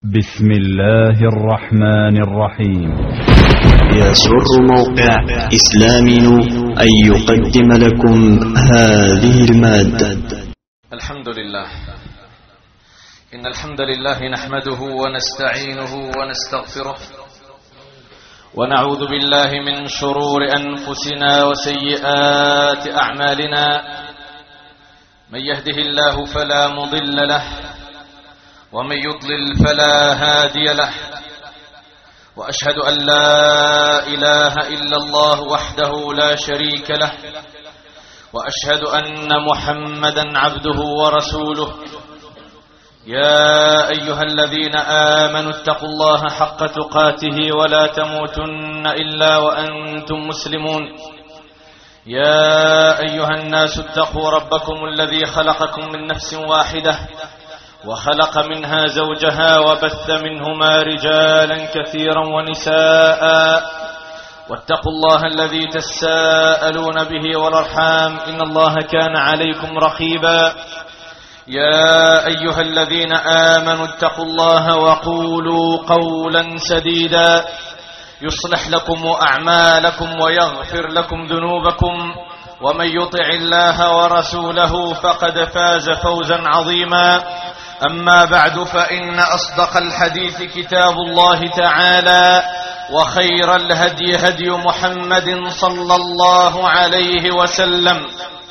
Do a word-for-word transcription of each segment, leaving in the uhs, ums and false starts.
بسم الله الرحمن الرحيم. يسر موقع إسلامي أن يقدم لكم هذه المادة. الحمد لله، إن الحمد لله نحمده ونستعينه ونستغفره ونعوذ بالله من شرور أنفسنا وسيئات أعمالنا. من يهده الله فلا مضل له ومن يضلل فلا هادي له، وأشهد أن لا إله إلا الله وحده لا شريك له، وأشهد أن محمدا عبده ورسوله. يا أيها الذين آمنوا اتقوا الله حق تقاته ولا تموتن إلا وأنتم مسلمون. يا أيها الناس اتقوا ربكم الذي خلقكم من نفس واحدة وخلق منها زوجها وبث منهما رجالا كثيرا ونساء، واتقوا الله الذي تساءلون به والأرحام إن الله كان عليكم رقيبا. يا أيها الذين آمنوا اتقوا الله وقولوا قولا سديدا يصلح لكم أعمالكم ويغفر لكم ذنوبكم، ومن يطع الله ورسوله فقد فاز فوزا عظيما. أما بعد، فإن أصدق الحديث كتاب الله تعالى، وخير الهدي هدي محمد صلى الله عليه وسلم،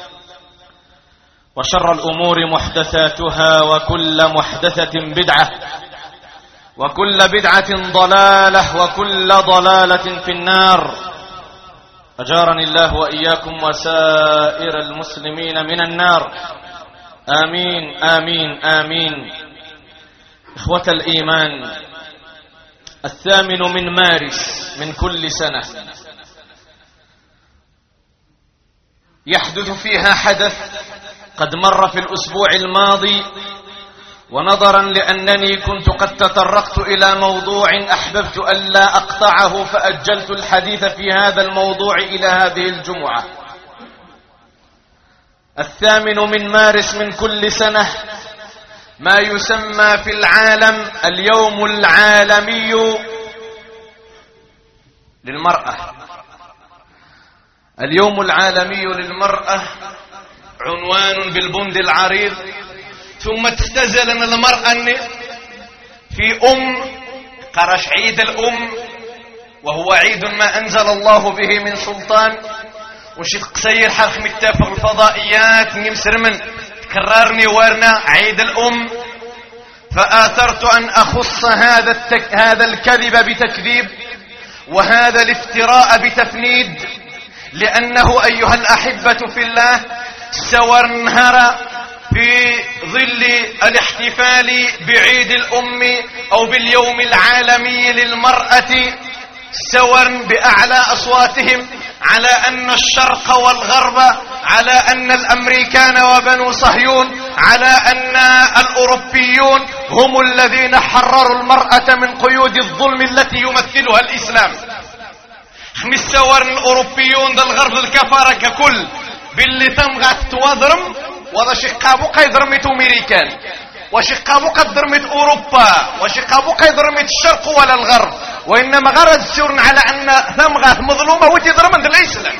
وشر الأمور محدثاتها، وكل محدثة بدعة، وكل بدعة ضلالة، وكل ضلالة في النار. أجارني الله وإياكم وسائر المسلمين من النار، آمين آمين آمين. إخوة الإيمان، الثامن من مارس من كل سنة يحدث فيها حدث قد مر في الأسبوع الماضي، ونظرا لأنني كنت قد تطرقت إلى موضوع أحببت ألا أقطعه، فأجلت الحديث في هذا الموضوع إلى هذه الجمعة. الثامن من مارس من كل سنة ما يسمى في العالم اليوم العالمي للمرأة. اليوم العالمي للمرأة عنوان بالبند العريض، ثم تختزل المرأة في أم قرش عيد الأم، وهو عيد ما أنزل الله به من سلطان، وشي قصير حرخ متفق الفضائيات نمسر من تكررني ورنا عيد الأم. فآثرت أن أخص هذا التك... هذا الكذب بتكذيب، وهذا الافتراء بتفنيد، لأنه أيها الأحبة في الله سور نهر في ظل الاحتفال بعيد الأم أو باليوم العالمي للمرأة سور بأعلى أصواتهم على أن الشرق والغرب، على أن الأمريكان وبنو صهيون، على أن الأوروبيون هم الذين حرروا المرأة من قيود الظلم التي يمثلها الإسلام. خمس سور الأوروبيون ذا الغرب الكفارة ككل باللي تمغات توضرم، وذا شقابو قيدرمت أمريكان، وشقابو قد درمت أوروبا، وشقابو قد درمت الشرق ولا الغرب، وإنما غرد السورن على أن ثمغة مظلومة وتضرمت الإسلام.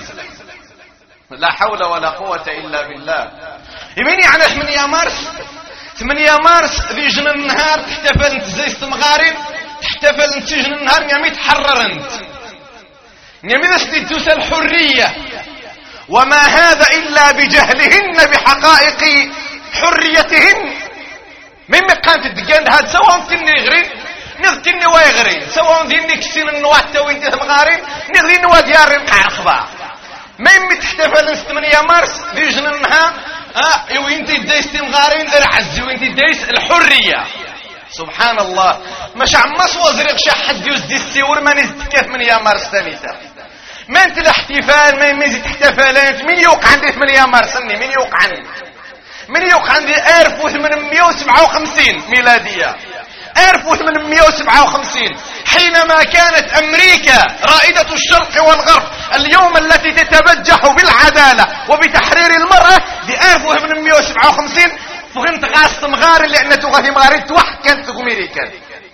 لا حول ولا قوة إلا بالله. يميني على ثمانية مارس ثمانية مارس ذي جن النهار تحتفل انت زي استمغارين، تحتفل انت جن النهار نعمي تحرر انت نعمي تستيتوس الحرية، وما هذا إلا بجهلهن بحقائق حريتهن. مما كانت الدقان هاد سواء تني غرين نغتني ويغرين، سواء ديني كسين النوات وانت ثمغارين نغرين نوات يارين قاع الخبار. مما تحتفل ثمانية مارس ذي جننها اه وانت دايس تمغارين ارعز، وانت دايس الحرية. سبحان الله، مش عمس وزرق شحد يزدي السيور ما نزدك ثمانية مارس ثانية. ما انت الاحتفال ما يميزي تحتفالات من يوقع عندي ثمانية مارس اني من يوقع عندي من يوقع عندي ألف وثمانمائة وسبعة وخمسين ميلادية، ألف وثمانمائة وسبعة وخمسين حينما كانت أمريكا رائدة الشرق والغرب، اليوم التي تتبجح بالعدالة وبتحرير المرأة ب ألف وثمانمائة وسبعة وخمسين فهمت غاس مغاري لأن تغاثي مغاري توح كانت أمريكا.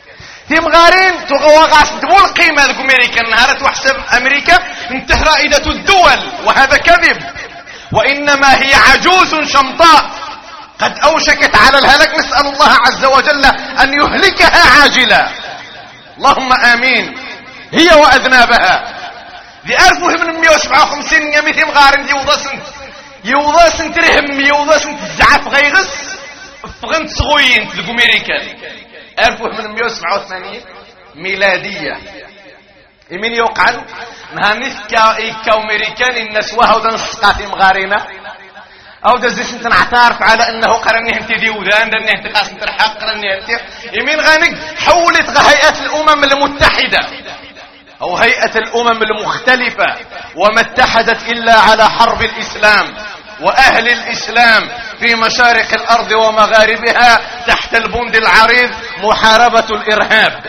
تيمغارين تغواغاس دبول القيمة ذوك أمريكا نهارت وحسب أمريكا انتهى رائدة الدول، وهذا كذب، وإنما هي عجوز شمطاء قد أوشكت على الهلاك. نسأل الله عز وجل أن يهلكها عاجلا، اللهم آمين. هي وأذنابها دي ألف وثمانمائة وسبعة وخمسين يميث مغارن دي وضاسنت يوضاسنت رهم يوضاسنت زعف غيغس فغنت صغوين ذوك أمريكا ألف وثمانمائة وسبعة وثمانين ميلادية. يمين يوقعن نهانيس كا أمريكان الناس وهو دا نسقاتي مغارينا او دا زيسنت نعترف على انه قرني انت دي وذان دني انت قاس انت الحق قرني انت يمين غانق حولت هيئة الامم المتحدة او هيئة الامم المختلفة وما اتحدت الا على حرب الاسلام واهل الاسلام في مشارق الارض ومغاربها تحت البند العريض محاربة الارهاب.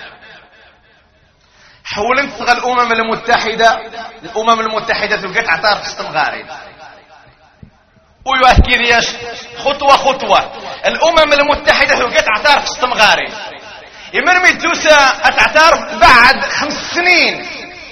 حولت الامم المتحدة الامم المتحدة تلقيت عطار استمغاري ويؤكد ياش خطوة خطوة الأمم المتحدة وقت اعترف استمغاري يمرمي الدوسة اتعترف بعد خمس سنين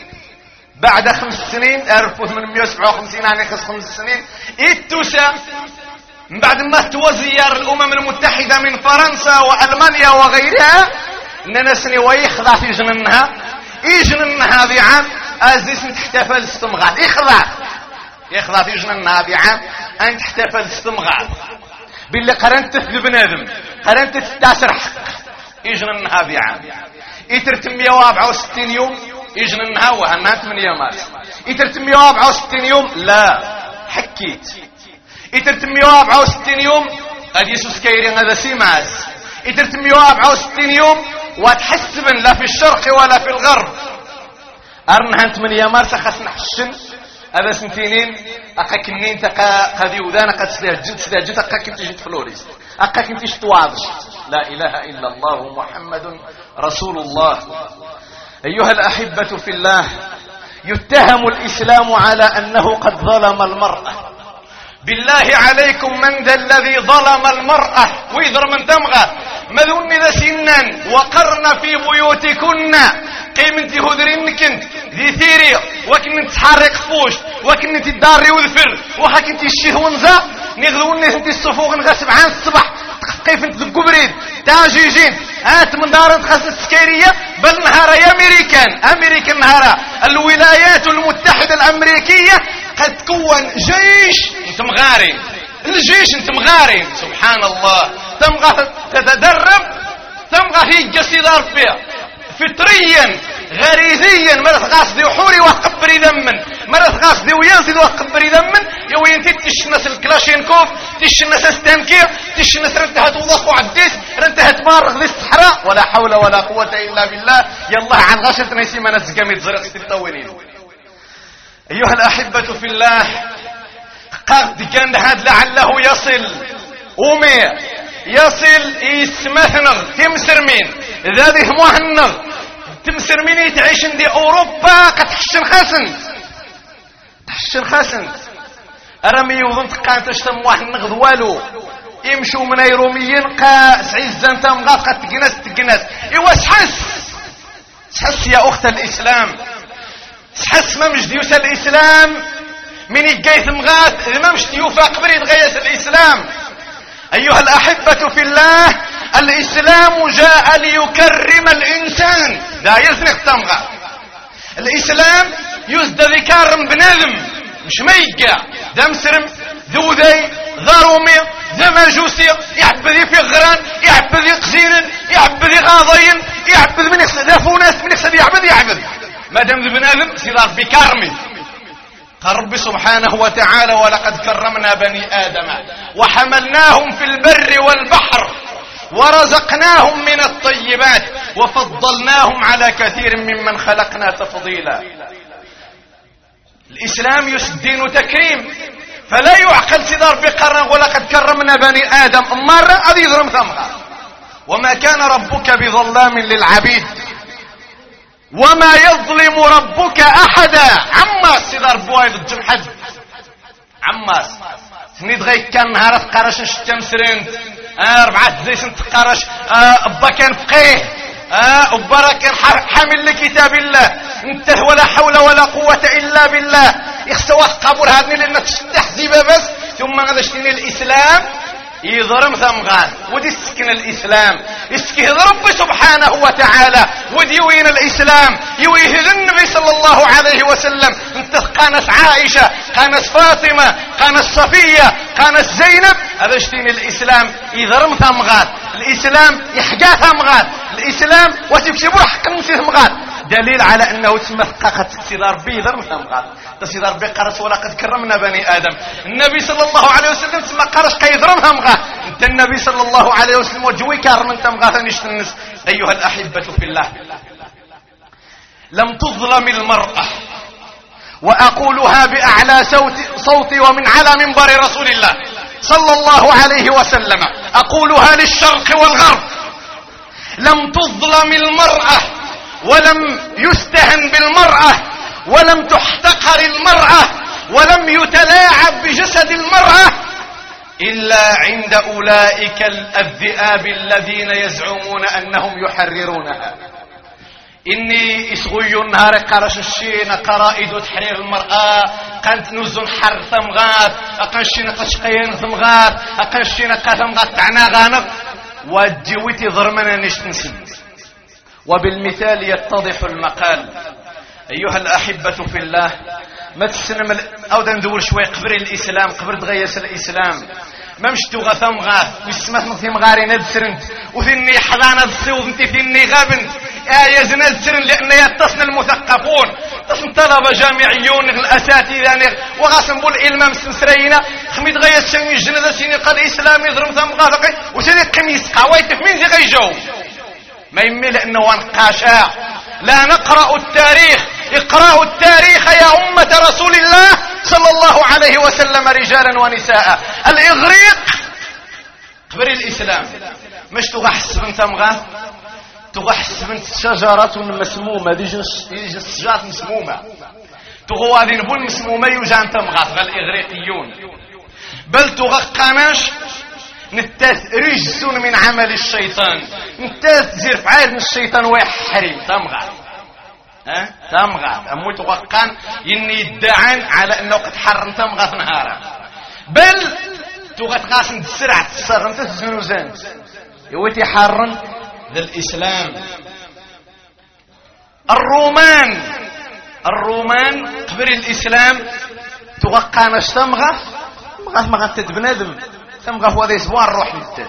بعد خمس سنين ألف وثمانمائة وسبعة وخمسين يعني خمس سنين الدوسة من بعد ما توزير الأمم المتحدة من فرنسا وألمانيا وغيرها اننا سني ويخضع في جننها يجننها ذي عام ازيس نتحتفل استمغار يخضع يخضع في جننها ذي عام أن تحتفل استمغار باللي قرنت في بنادم قرنت تتاسر حق يجننها ذي عام يترتم مئة وأربعة وستين يوم يجننها وهنا ثمانية مارس يترتم مئة وأربعة وستين يوم لا حكيت يترتم مئة وأربعة وستين يوم قد يسوس كيرين هذا سيماس يترتم مئة وأربعة وستين يوم وتحسبن لا في الشرق ولا في الغرب أرنها ثمانية مارس خاص نحشن هذا سنتينين أقا كنين تقا قدي ودانا قد سلاجد سلاجد أقا كنت جيت فلوريست أقا كنت جتواضش لا إله إلا الله محمد رسول الله. أيها الأحبة في الله يتهم الإسلام على أنه قد ظلم المرأة. بالله عليكم من ذا الذي ظلم المرأة ويذر من تمغى مذون ذا سنان وقرن في بيوتكن قيمتي هذرين كنت ذي ثيري وكنت تحرك فوش وكنت تداري وذفر وكنت الشيه ونزا نغذون انت الصفوق نغسب عن الصبح كيف انت القبريد تاجيجين هات من دار خاصة السكيرية بل نهار يا امريكان امريكان نهار الولايات المتحدة الامريكية قد كون جيش انت مغاري الجيش انت مغاري سبحان الله تمغى تتدرب تمغى هي جسيدار فيها فطريا غريزيا مرث قاصدي وحوري وقبري ذمن مرث قاصدي وينزل وقبري ذمن يوين تشنس الكلاشينكوف تشنس ستانكير تشنس رنتهت وضخ وعديس رنتهت مارغ ذي الصحراء ولا حول ولا قوة إلا بالله يالله عن غشت نيسي من الزقامي تزرق ستطوينين. أيها الأحبة في الله قد كان هذا لعله يصل أمي يصل يسمثنغ تمسرمين ذاذه مهنغ تمسرمين يتعيش دي أوروبا قد تحشن خاسن تحشن خاسن أرمي يوضن تقان تشتم مهنغ ذوالو يمشوا من ايروميين قا سعيزان تمغاط قد تقناس تقناس إيوا سحس سحس يا أخت الإسلام سحس ما مش ديوس الإسلام من يقايث مغاث ما مش ديوفا قبري تغيس الإسلام. أيها الأحبة في الله الإسلام جاء ليكرم الإنسان لا يزنق تمغى الإسلام يزد ذكارم بنادم مش ميقع ذا مسرم ذو ذي ذا رومي ذا مجوسي يعبذي في غران يعبذي قزين يعبذي غاضين يعبذ من يخسد ذا فوناس من يخسد يعبذ يعبذ ما دام ذي بنادم سيدار بكارمي قال رب سبحانه وتعالى ولقد كرمنا بني آدم وحملناهم في البر والبحر ورزقناهم من الطيبات وفضلناهم على كثير ممن خلقنا تفضيلا. الإسلام يسدين تكريم فلا يعقل سدار بقرن ولقد كرمنا بني آدم مرة أذي ذرم ثمها وما كان ربك بظلام للعبيد وما يظلم ربك أحدا. عماس سدار بوايد الجمحد عماس سنيد غيك كان نهارت قرش الشمس رند أربعة زي سنت قرش أبا كان فقيه آه وبركة حامل لكتاب الله انت ولا حول ولا قوة إلا بالله يخسوا قبول هذني لأنه تحزيب بس ثم هذا شتين الإسلام يضرم ثمغان ودي سكن الإسلام يسكه رب سبحانه وتعالى ودي وين الإسلام يويه النبي صلى الله عليه وسلم انت قانس عائشة قانس فاطمة قانس صفية قانس زينب هذا شتين الإسلام يضرم ثمغان الإسلام يحجى ثمغان الإسلام وتكسبوا حق نسي ثمغان دليل على أنه تسمى ثقاقة سيدي ربي يضرم ثمغان سيدي ربي قرس ولقد كرمنا بني آدم النبي صلى الله عليه وسلم تسمى قرس كيضرم ثمغان انت النبي صلى الله عليه وسلم وجوي كارم انت مغاثا نشتنس أيها الأحبة في الله لم تظلم المرأة وأقولها بأعلى صوت صوتي ومن على منبر رسول الله صلى الله عليه وسلم أقولها للشرق والغرب لم تظلم المرأة ولم يستهن بالمرأة ولم تحتقر المرأة ولم يتلاعب بجسد المرأة إلا عند أولئك الذئاب الذين يزعمون أنهم يحررونها إني إسغي النهار قرش الشين قرائد تحرير المرأة قانت نزل حر ثمغات أقنشين قشقين ثمغات أقنشين قثمغات تعنى غانق وجويتي ضرمنا نشتنسن وبالمثال يتضح المقال أيها الأحبة في الله ما تسنم أو ندور شوي قبر الإسلام قبر تغيس الإسلام ما مشتو غثم غاث ويسمث مثي مغاري ندسرنت وثني حضانة الصوت انت ثني غابنت آية ندسرن لأن يتصن المثقفون تصن طلبة جامعيون الأساتذة وغاسم بول إلمام مسنسرينا خميد غيس سمي الجنة سيني قد إسلامي ضرم ثم غاثقي وسيني كميس قاويتك من زي غيجو ما يمي لأنه وانقاشا لا نقرأ التاريخ اقرأوا التاريخ يا أمة رسول الله صلى الله عليه وسلم رجالا ونساء الإغريق قبر الإسلام مش تغحس بنت أمغا تغحس بنت شجرة مسمومة دي جنس شجرة مسمومة تغوى ذنبون مسمومة يجان تمغا الإغريقيون بل تغقناش نتاث رجس من عمل الشيطان نتاث زير فعال من الشيطان ويحرم تمغى ها تمغى اموت وقان يني يدعان على انه قد حرم تمغى في نهارا بل تغت غاسن تسرع تسر انت الزنوزان يوتي حرم ذا الاسلام الرومان الرومان قبل الاسلام توقاناش تمغى مغا مغا تتبنادم تمغى هو ذا يسبوع الروح للته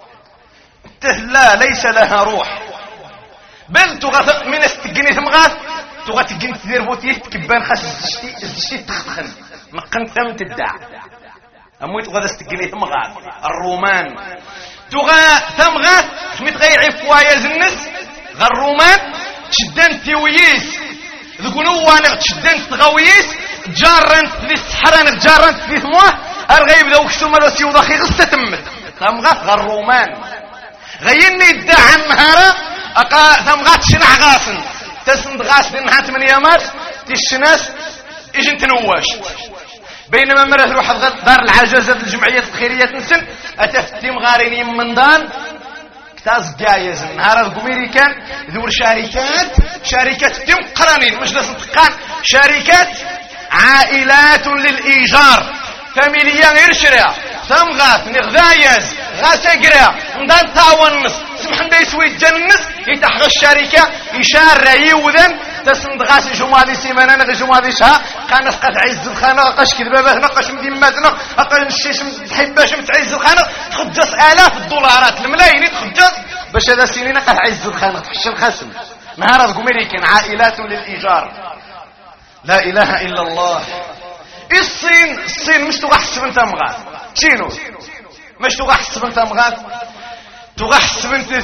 لا ليس لها روح بل تغى من استقني تمغى تغى تقني تدير بوتيه تكبان خاص الزشتي الزشتي تخخن مقن ثم تدع امويت غدا استقني تمغى الرومان تغى تمغى خميت غير فوايا زنس غا الرومان تشدان تيويس ذكونوا وانا تشدان تغويس جارنت في الصحراء جارنت في ثموه الغيب ذا وكسوما لو سيو ضخي غصة تمت تمغى غا الرومان غيني يدعى النهارة أقا تمغى تشنع غاسن تسند غاس لنها ثمانية يامات تشناس إجن تنواش بينما مرة تروح دار العجزة الجمعية الخيرية تنسن أتفتي مغاريني من دان كتاز جايز النهار القميري كان ذور شركات شركات تم قرانين مش لازم تقان شركات عائلات للإيجار فاميليا غير شريع تمغاث نغذايز غاسقرا ندان تاونس سمحن دا يسوي الجنس يتحغى الشركة يشار يوذن تسند غاس جمالي سيمانا نغي جمالي شها قانس قد عز الخانة قاش كذبابه نقاش مديماتنا قاش الشيش متحباش متعز الخانة تخجص آلاف الدولارات الملايين تخجص باش هذا سنين قد عز الخانة تحش الخسم نهار أمريكان عائلات للإيجار لا إله إلا الله الصين الصين مش تغحسب انت مغاد شينو مش تغحسب انت مغاد تغحسب انت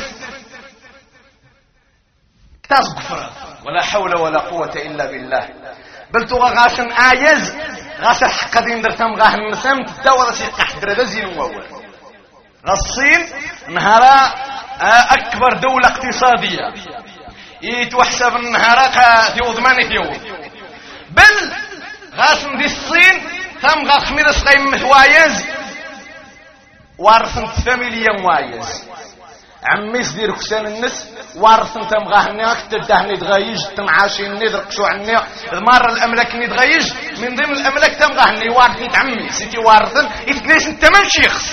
كتاز كفر ولا حول ولا قوة إلا بالله بل تغى غاسن آيز غاسن حق دين در تمغاه النسام تدور سيقا حدر دزين وول الصين نهارا أكبر دولة اقتصادية يتوحسب النهارا في وضمان ثيوض بل غاسم دي الصين ثم غا خميرس غيمت وايز وارثن فاميليا وايز عمي سدير كسان النس وارث انت مغاهني تدهني تغيج تنعاشيني درقشو عني المره الاملاك ني تغيج من ضمن الاملاك تمغاهني وارثني عمي سيتي وارثن يتنيس انت من شيخ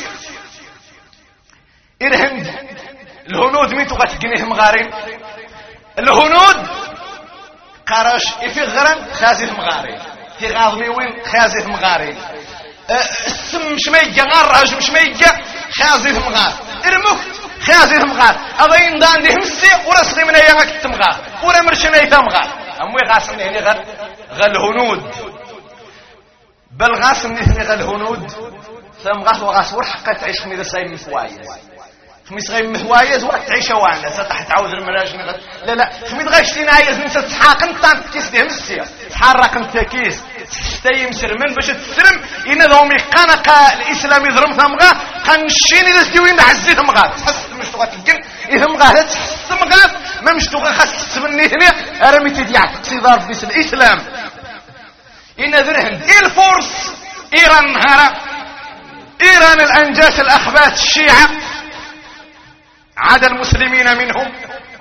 الهند الهنود ميتو غتكنيه مغارين الهنود قراش في غران خازي مغارين في غاضمي وين خازي مغارين السم شميجا غراج مشميجا خازي مغار ارمك خازي مغار اضين دان دي مسي ورسغي من ايامك تمغار ولا مرشمي تمغار اموي غاسني هني غير غير الهنود بل غاسني هني غير الهنود ثم غاس وغاس ورحقه تعيش خميس سايم فوايز خميس غير مهوايز وقت تعيش وانا ستح تعود المراجل لا لا خميس غايشتي نايز نسى تحاق انت كيس دي مسي تحرك انت كيس تستيم سرمن باش تسلم ان ذوم قنق الاسلام يضرم ثمغا قنشيني لسديوين عزيت مغا تحس مش تبغى تلقن اذا مغا تحس مغا ما مش تبغى خاص تبني هنا رميتي ديال اقتدار في الاسلام ان ذرهن الفرس ايران نهار ايران الانجاس الاخبات الشيعة عدا المسلمين منهم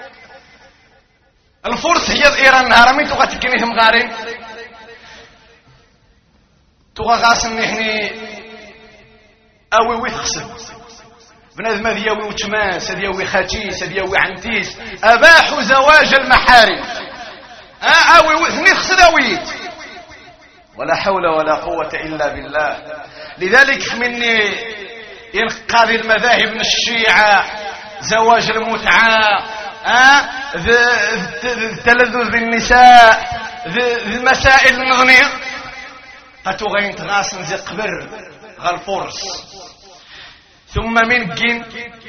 الفرس هي ايران نهار من تبغى تكنيهم غارين تبغى غاسن هني اوي ويخسر بنادم هذا ياوي وتماس هذا ياوي خاتيس هذا ياوي عنتيس اباحوا زواج المحارم ها اوي هني خسر اويت ولا حول ولا قوة الا بالله. لذلك مني ينقاضي المذاهب من الشيعة زواج المتعة ها التلذذ بالنساء المسائل النظنية قتو غين تغاسن زي قبر غالفرس ثم من جين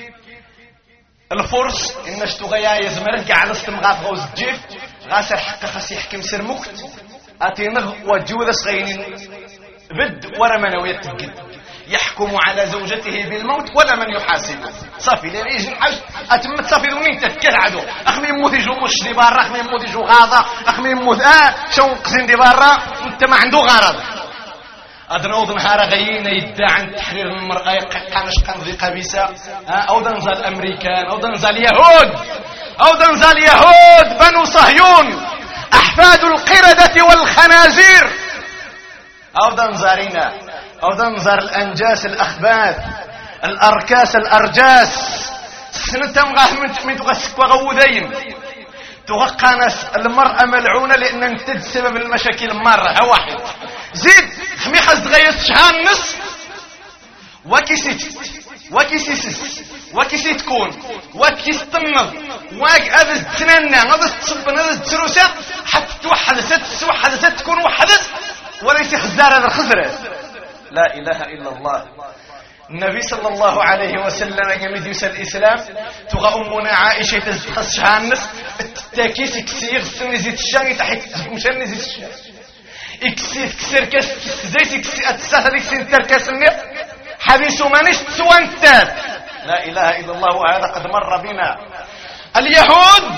الفرس الناس تغيا يزمرك على استمغاف غوز الجيف غاسر حق خاص يحكم سر مكت اتينغ وجود صغيرين بد ورا منوية تجد يحكم على زوجته بالموت ولا من يحاسبه صافي لين يجي الحج اتم تصافي دوني تتكل عدو اخمي يموت يجو مش دي برا اخمي يموت يجو غاضه اخمي يموت اه شو قزين دي برا انت ما عنده غرض ادنوض نهار غيين يدعي عن تحرير المرأة قانش قنضي قبيسة او دنزال الامريكان او دنزال اليهود او دنزال اليهود بنو صهيون احفاد القردة والخنازير او دنزارينا او دنزار الانجاس الاخبات الاركاس الارجاس سنتم غاه من تغسك وغوذين توقع ناس المرأة ملعونة لان انت سبب المشاكل مرة واحد زيد خمي خز غيث شهان نص وكيسيت وكيسيسس وكيسيت تكون وكيستنض واك اذا تننى اذا تصبن اذا تروسا حتى توحد ست توحد ست تكون وحدت وليس خزار هذا الخزر. لا اله الا الله. النبي صلى الله عليه وسلم يمد يسال الاسلام تغى امنا عائشه تخص شهان نص التاكيس كسير سن زيت الشان تحت مشان زيت الشان اكسير كسر كاس زيت اكسير اتساس هذيك سن تركسني حبيس مانيش سوانتات. لا اله الا الله. وهذا قد مر بنا. اليهود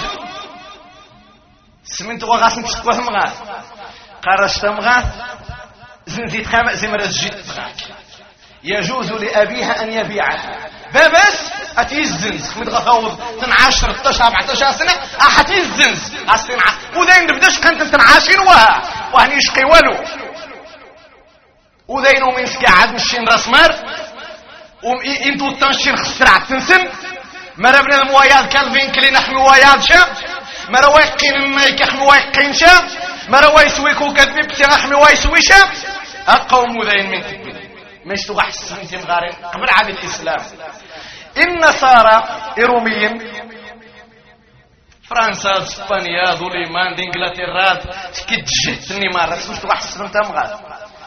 سمنت وغاسن تشكوه مغا قرشت مغا زنتي تخامق زي مرز جيت يجوز لأبيها أن يبيعها بابس أتيزنز متغفوض تنعاشر تلتاشر أربعتاشر سنة أحتيزنز أستنع وذين نبداش كانت تنعاشين وها وهني يشقي ولو وذين ومنسك عاد مشين رسمار وإنتو التنشين خسرع تنسن مرة بنا المواياد كالفين كلي نحمي واياد شا مرة وايقين مايك أحمي وايقين شا مرة وايسويكو كذبي بتي أحمي وايسوي شا أقوم وذين من تكبير مش تغح سنتين غارين قبل عن الإسلام. النصارى إيروميين فرنسا اسبانيا ظليمان انجلترا كي جتني مرة مش تغح سنتين غار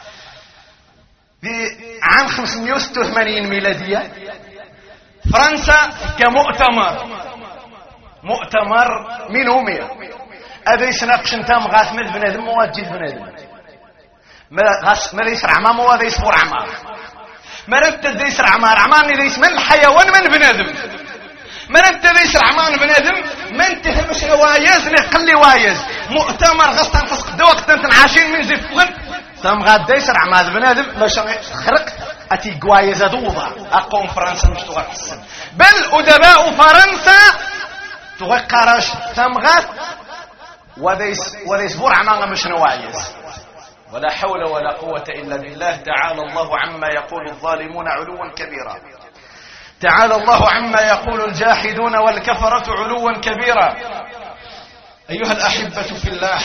في عام خمسمائة وستة وثمانين ميلادية فرنسا كمؤتمر مؤتمر من همية هذا يسناقش انتام غاث من بنادم مواجد بنادم ما غاس ما ليس عمام وهذا يصبر عمار ما ربت ليس عمار عمار ليس من الحيوان من بنادم ما ربت ليس عمار بنادم ما انت مش وايز نقلي وايز مؤتمر غاس تنفس قد وقت انت عايشين من زفغن تم غاد يسر عمار بنادم باش خرق أتي قوايزة دوضة أقوم فرنسا مش تغسل بل أدباء فرنسا تغقرش تمغات وذيس وذيس برع ما مش نوايز. ولا حول ولا قوة إلا بالله. تعالى الله عما يقول الظالمون علوا كبيرا. تعالى الله عما يقول الجاحدون والكفرة علوا كبيرا. أيها الأحبة في الله،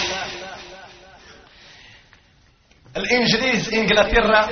الإنجليز إنجلترا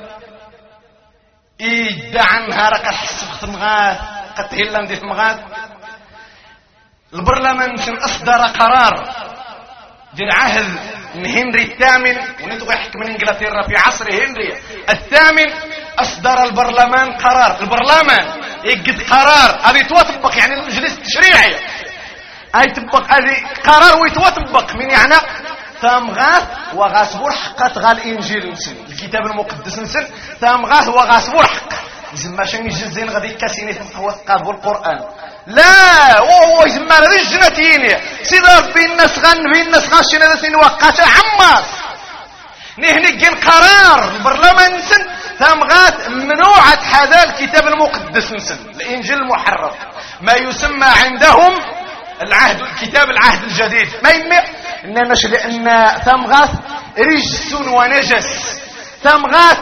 يدعى عنها رقا الحسب ختمغات قد هيلاند ثمغات. البرلمان أصدر قرار ديال عهد من هنري الثامن ونتو يحكم من انجلترا في عصر هنري الثامن. اصدر البرلمان قرار، البرلمان يقد قرار هذه يتطبق، يعني المجلس التشريعي اي يطبق هذه قرار ويتطبق من يعني ثامغاث وغاسبور حقات غال الانجيل نسن الكتاب المقدس نسن ثامغاث وغاسبور حق زعما شنو يجزين غادي كاسيني هو قاد القران لا وهو يسمى رجنتين سيدي ربي الناس غنبي الناس غاشين هذا سين وقاته عماس نهني القرار البرلمان نسن ثامغات ممنوعة هذا الكتاب المقدس نسن الانجيل المحرف ما يسمى عندهم العهد الكتاب العهد الجديد ما يمي اننا لان ثامغات رجس ونجس ثامغات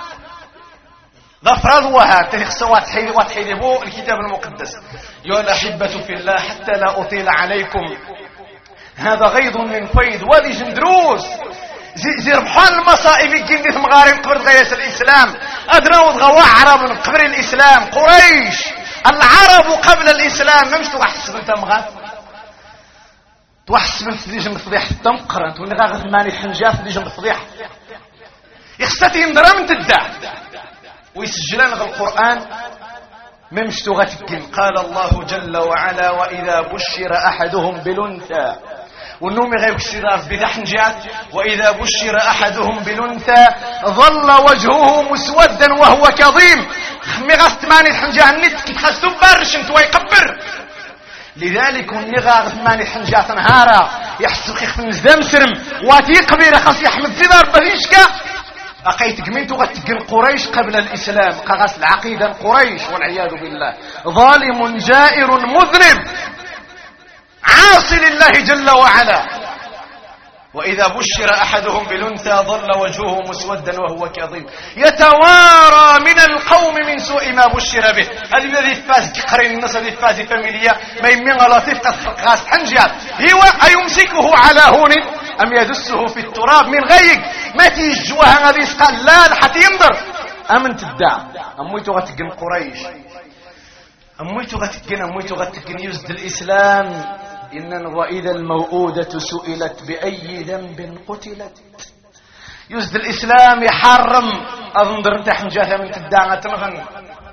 ضفرض وها تخصوا تحيد وتحيدوا الكتاب المقدس. يا الأحبة في الله، حتى لا أطيل عليكم هذا غيض من فيض وذي جندروس زي, زي ربحان المصائب الجندي مغارم قبل غياس الإسلام أدراو غوا عرب قبل الإسلام قريش العرب قبل الإسلام ممش توحسب انت مغاد توحسب انت دي جنب فضيح التمقر انت ونغا غثماني حنجاف دي جنب فضيح يخستهم درام تدع ويسجلان القرآن ممشتو غتكن. قال الله جل وعلا وإذا بشر أحدهم بالأنثى والنوم غير بشر بذا حنجات وإذا بشر أحدهم بالأنثى ظل وجهه مسودا وهو كظيم خمي غثماني الحنجات نت كتخستو بارشنت ويقبر لذلك النغا غثماني الحنجات نهارا يحسو خيخ في نزدام سرم واتي قبيرة خاص يحمد زيدار بذيشكا أقيت قمينتو غتقن قريش قبل الإسلام قغس العقيدة قريش والعياذ بالله ظالم جائر مذنب عاصي لله جل وعلا. وإذا بشر أحدهم بالأنثى ظل وجهه مسودا وهو كظيم يتوارى من القوم من سوء ما بشر به. هذه الذي فاز قرين الناس الذي فاز فاميليا ما يمين لطيف قد غاس حنجات هو أيمسكه على هون أم يدسه في التراب من غيق ما تيجوها غادي يسقى لا حتى ينظر أمن تدع أمويتو غتقن قريش أمويتو غتقن أمويتو غتقن يزد الإسلام إن وإذا الموءودة سئلت بأي ذنب قتلت. يزد الإسلام يحرم أظنظر انت حنجاثة من تدع تنغن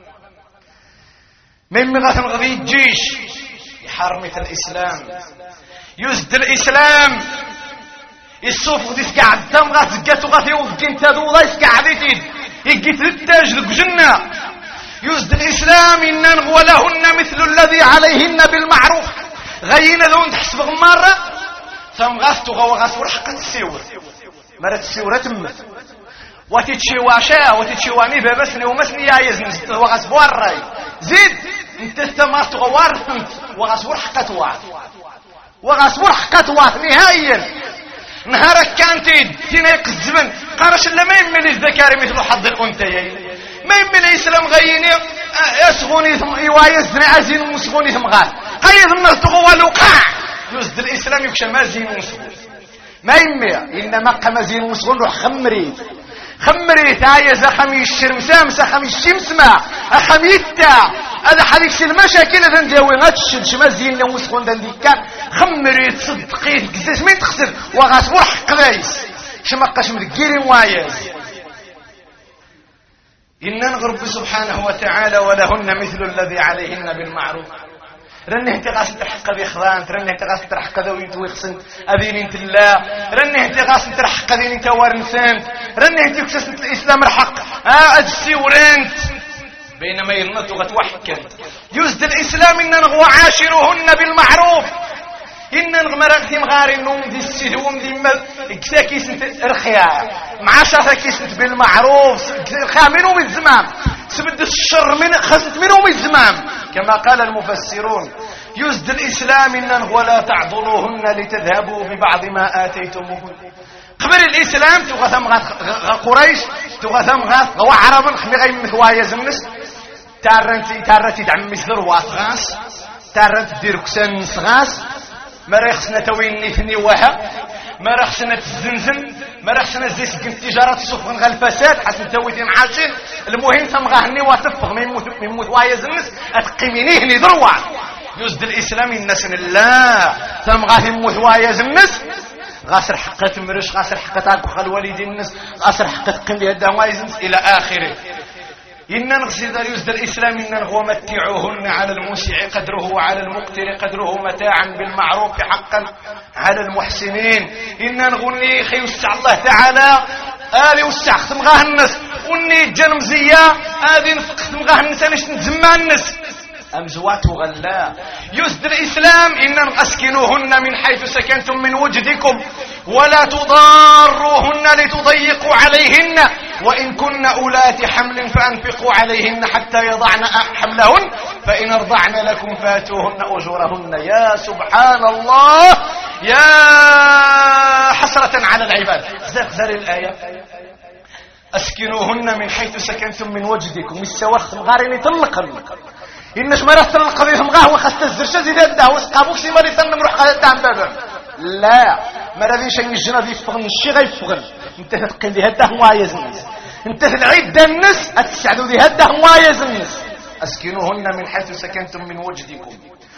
من مغاث غادي الجيش يحرمت الإسلام. يزد الإسلام الصوف ودي سكع الدم غات زقاتو غات يوفق انت دوضا يسكع عديتين يقيت التاج لك جنة. يزد الإسلام إن ولهن مثل الذي عليهن بالمعروف غينا لون تحسب غمارة ثم غاستو غوا غاسور حقا تسيور مرات السيورة تمت وتتشواشا وتتشواني بابسني ومسني يا يزن وغاسبوار الراي زيد انت استمرت غوار ثمت وغاسور حقا توعد وغاسور حقا توعد نهائيا. نهارك كانت تنيق الزمن قارش لما يملي الذكار مثل حظ الأنثيين ما يملي إسلام غيني يسغوني ثم يوايزني عزين ومسغوني ثم غال قيد الناس تغوى لقاع يزد الإسلام يكشى مازين ومسغون ما يمي إنما قمازين ومسغون روح خمريت خمريت عايز أخمي الشرمسام سخمي الشمسمة أخمي التا هذا حديث المشاكل هذا نداوي غاتشد شمازين ومسغون دنديكا خمريت صدقيت قزاز مين تخسر وغاسبور حق دايس شمقاش مدقيري موايز. إن نغرب سبحانه وتعالى ولهن مثل الذي عليهن بالمعروف رنه انت غاس ترحق بإخوان رنه انت غاس ترحق ذوي تويخسن أذين انت الله رنه انت غاس ترحق ذين انت وارنسانت رنه انت يكسس الإسلام الحق آه أجسي ورنت بينما ينط وغتوحكت. يزد الإسلام إن نغو عاشرهن بالمعروف إن نغمر غتي مغاري نوم دي السدوم دي كسا كيسنت رخيا مع شاطا كيسنت بالمعروف رخيا منهم الزمام سبد الشر من خسنت منهم الزمام كما قال المفسرون يزد الإسلام إنه ولا تعضلوهن لتذهبوا ببعض ما آتيتموهن قبل الإسلام تغثم قريش تغثم غاث غوا عرب خمي غي مثوايا زمس تارنتي تارتي دعم مثل واثغاس تارنت دير كسان نسغاس ما رخصنا توين نثني وها ما رخصنا تزنزن ما رخصنا زيس التجارة السفن غا الفساد حسن تويتين عاشين المهم ثم غاهني واتفق من موت من مثوايا زمس اتقيمينيه هني ذروع يزد الإسلام الناس لا ثم غاهم مثوايا زمس غاسر حقات مرش غاسر حقات عقل الوالدين الناس غاسر حقات قم بهذا وايزنس الى اخره. إن نغسد يزد الإسلام إن هو متعوهن على الموسع قدره وعلى المقتر قدره متاعا بالمعروف حقا على المحسنين. إن نغني خي وسع الله تعالى آلي وسع ختم غاه الناس وني جنمزية آذي نفق ختم غاه الناس أناش نتزمى الناس أمزوات وغلا. يزد الإسلام إن أسكنوهن من حيث سكنتم من وجدكم ولا تضاروهن لتضيقوا عليهن وإن كن أولات حمل فأنفقوا عليهن حتى يضعن حملهن فإن ارضعن لكم فاتوهن أجورهن. يا سبحان الله يا حسرة على العباد. زر الآية أسكنوهن من حيث سكنتم من وجدكم السوخ غارين تلقن إنش ما راح تلقى بهم قهوة خست الزرشة زي ده وسقابوك سي مري تنم روح قادة عن بابا لا ما راضي شيء الجنة دي يفغن الشي غيفغن انت تتقين دي هده موايز الناس انت العيد ده الناس اتسعدوا دي هده موايز الناس. أسكنوهن من حيث سكنتم من وجدكم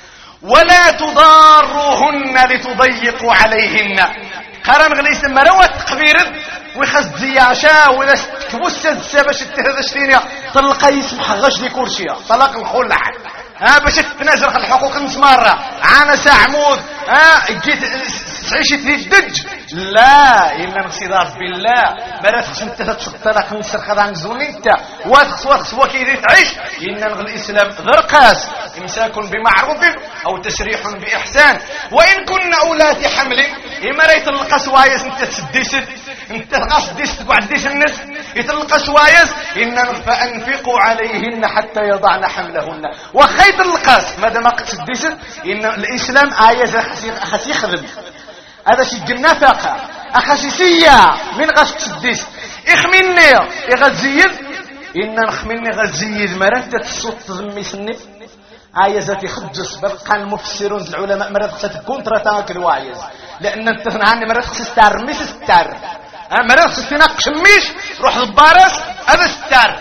ولا تضاروهن لتضيقوا عليهن. قرن غليس مروة تقبيرد ويخز زياشا ولا تكبوسة السابش التهدشتينيا طلقا يسمح غش دي كورشيا طلق الخلع ها باش تتنازل الحقوق نسمارة عانس عمود ها جيت تعيش تدج لا إلا نصيدار بالله ما لا تخص انت تطلق من سرخة عن زوني انت واتخص واتخص وكيدي تعيش إن الإسلام ذرقاس إمساك بمعروف أو تسريح بإحسان. وإن كن أولاد حمل إما ريت القس وايس انت تسديست انت غاص ديست قعد ديس الناس يتلقى سوايس إن فأنفقوا عليهن حتى يضعن حملهن وخيط القاس ماذا ما قد تديست إن الإسلام آية خسي خذب هذا شيء النفقة أخسيسية من غاش تديست إخمني إغزيد إن نخمني غزيد مرات تتصوت ذمي سني آية ذاتي خجص بقى المفسرون العلماء مرات خسات كونترا تاك الواعيز لأن انت عني مرات خسات ستار ميس ستار مرات خسات تناقش ميش روح البارس هذا ستار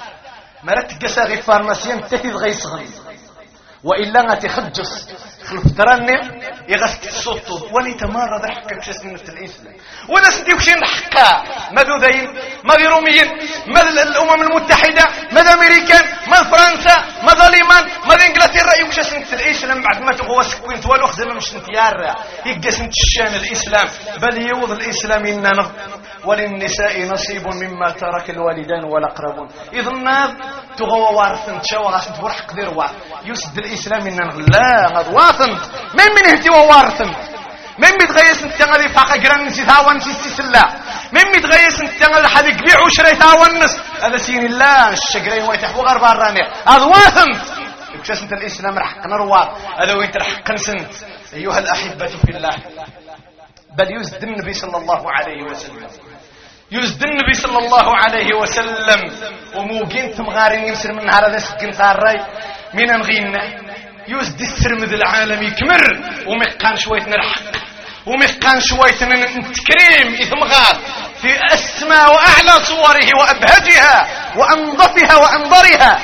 مرات تقسى غي فارماسيان تتيذ غي صغير وإلا غاتي خجص خلف ترني يغسك الصوت ولي تمارض حكا كشاس من الإسلام وانا سدي وشي نحكا ماذا ذاين ماذا روميين ماذا الأمم المتحدة ماذا أمريكان ماذا فرنسا ماذا اليمان ماذا إنجلترا يوكشاس من الإسلام بعد ما تغوى سكوين توالو خزم مش نتيار يقاس نتشان الإسلام بل يوض الإسلام إننا وللنساء نصيب مما ترك الوالدان والأقربون إذن تغوى وارث نتشاوى غاس نتبور حق دير وار يسد الإسلام إننا لا غاد واثن من من اهتي ووارثن من بيتغيس انت غادي فاقا قران نسي ثاوان نسي سلا من بيتغيس انت غادي حد يبيع وشري ثاوان نس هذا سين الله الشقرين ويتح وغرب الراني هذا واثن كشاس انت الإسلام رح نروى هذا وين رح نسنت أيها الأحبة في الله. بل يزد النبي صلى الله عليه وسلم يزد النبي صلى الله عليه وسلم وموقين تمغارين يمسر من نهار هذا سكين ثاري من نغينا يزد السرمد العالم يكمر ومقان شويتنا الحق ومقان شويتنا نتكريم إثمغار في أسمى وأعلى صوره وأبهجها وأنظفها وأنظرها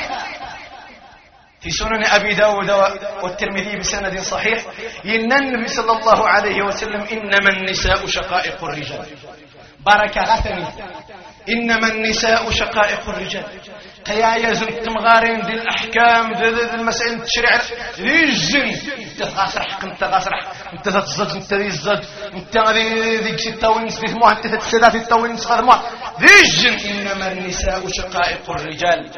في سنن أبي داود والترمذي بسند صحيح إن النبي صلى الله عليه وسلم إنما النساء شقائق الرجال بركة غثني إنما النساء شقائق الرجال قيايا زنت مغارين دي الأحكام دي, دي, دي المسائل التشريع دي الزن انت تغاسر حق انت تغاسر حق انت تتزد انت دي الزد انت غادي ديك شي التوينس دي ثموها انت تتسدى في التوينس غادموها دي الزن. إنما النساء شقائق الرجال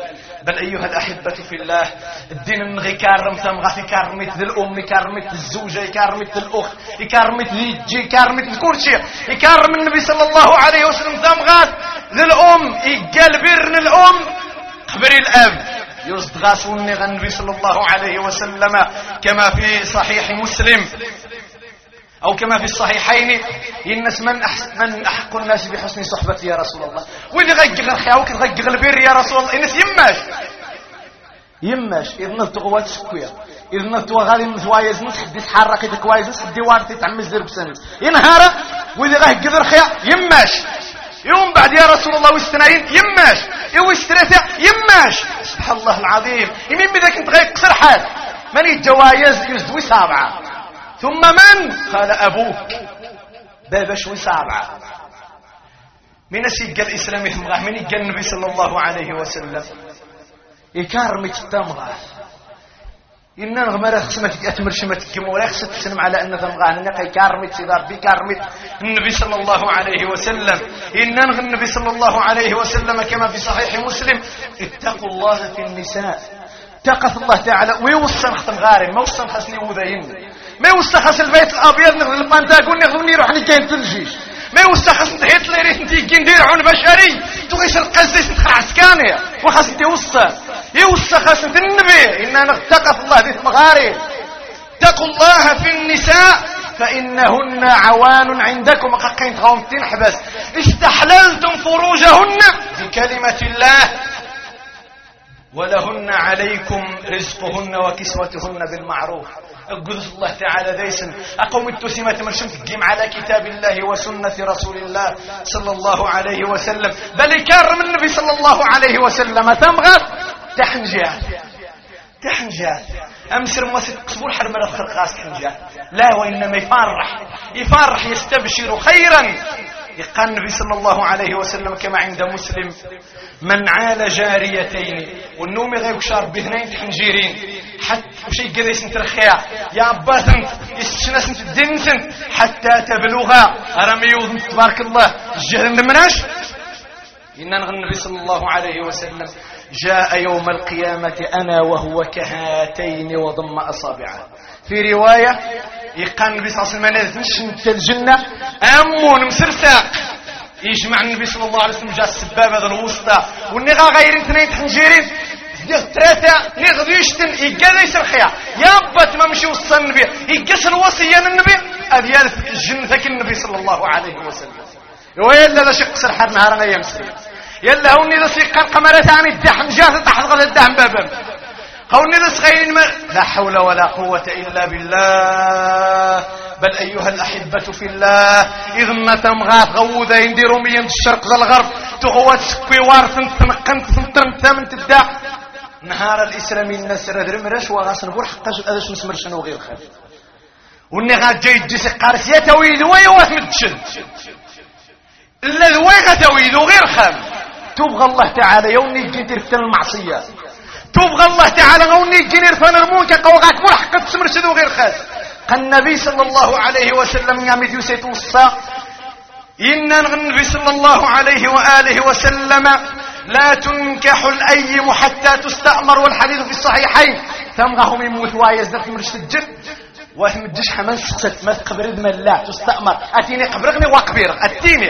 بل أيها الأحبة في الله الدين النغي كارم ثمغات يكارمت ذي الأم يكارمت الزوجة يكارمت الأخت يكارمت ذي الجي يكارمت كل شيء يكارم النبي صلى الله عليه وسلم ثمغات ذي الأم يقال برن الأم خبر الأب يصدغاسون النبي صلى الله عليه وسلم كما في صحيح مسلم أو كما في الصحيحين الناس من أحسن من أحق الناس بحسن صحبتي يا رسول الله وإذا غيق الخياوك غيق البر يا رسول الله الناس يماش يماش إذ نلتو غوات سكوية إذ نلتو غالي نزوايز نس حدي تحرك إذا كوايز نس حدي وارتي تعمز زرب سنس ينهار وإذا غيق الخيا يماش يوم بعد يا رسول الله واستناين يماش يو استريثا يماش سبحان الله العظيم يمين بذا كنت غير قصر حال من يتجوايز يزدوي سابعة ثم من قال أبوك بابا شوي سابعة من السيقى الإسلامي ثم من يقى النبي صلى الله عليه وسلم يكارمك التمغى إننا غمرة خسمتك أتمر شمتك مولا خسة تسلم على أن تمغى أنك يكارمك سيدار بيكارمك النبي صلى الله عليه وسلم إننا النبي صلى الله عليه وسلم كما في صحيح مسلم اتقوا الله في النساء اتقت الله تعالى ويوصل ختم غارم ما وصل خسني وذين ما يوسخس البيت الابيض نغل البنتاغون نغل نروح نكاين تلجيش ما يوسخس هتلر انت ندير عون بشري تغيش القزيس نخ عسكانيه وخاص توصل يوسخس النبي ان نتقف الله في المغارب اتقوا الله في النساء فانهن عوان عندكم قاقين تغاوم تنحبس استحللتم فروجهن بكلمه الله ولهن عليكم رزقهن وكسوتهن بالمعروف قدس الله تعالى ديسن أقوم التسمة مرشم تقيم على كتاب الله وسنة رسول الله صلى الله عليه وسلم بل يكرم النبي صلى الله عليه وسلم تمغى تحنجات تحنجات أمسر ما ستقصبوا الحرم الأخر قاس تحنجات لا وإنما يفرح يفرح يستبشر خيرا يقال النبي صلى الله عليه وسلم كما عند مسلم من عال جاريتين والنوم غير شارب بهنين تحنجيرين حتى شيء كذا يسنت الخيا يا أباسنت يسنت الدنسنت حتى تبلغها أرميوض تبارك الله الجهل مناش إننا النبي صلى الله عليه وسلم جاء يوم القيامة أنا وهو كهاتين وضم أصابعه في رواية يقال النبي صلى الله عليه وسلم نشنت الجنة أمون مسرساق يجمع النبي صلى الله عليه وسلم جاء السبابة ذا الوسطى والنغا غيرين اثنين تحنجيرين ثلاثة نغض يشتن يقال ليس الخيا يا أبات ما مشي وصل النبي يقص الوصية النبي أديال جنتك النبي صلى الله عليه وسلم ويلا لا شق قصر حد نهارنا يمسري يلا هوني ذا سيقان قمرة ثاني الدحم جاء تحت غدا الدحم بابا هوني ذا صغيرين لا حول ولا قوة إلا بالله بل أيها الأحبة في الله إذ ما تمغاث غوذا ينديروا مين الشرق والغرب تغوات سكوي وارثن تنقنت تنترم ثامن تدع نهار الإسلامي الناس ردر مرش وغاسن بور حقاش أداش نسمرشن وغير خير والنغات جاي جيسي قارس يتويد ويوات متشد إلا ذويغة تويد وغير خير تبغى الله تعالى يوم يجي ترفتن المعصية تبغى الله تعالى يوم يجي نرفن المونك قوغاك بور حقا تسمرشن وغير خير قال النبي صلى الله عليه وسلم يا مديو سيتوصى إن النبي صلى الله عليه وآله وسلم لا تنكح الأيم حتى تستأمر والحديث في الصحيحين تمغهم يموت وايزدك مرش الجد وهم الجيش حمان سقسط ما تقبرد من لا تستأمر أتيني قبرغني وقبير أتيني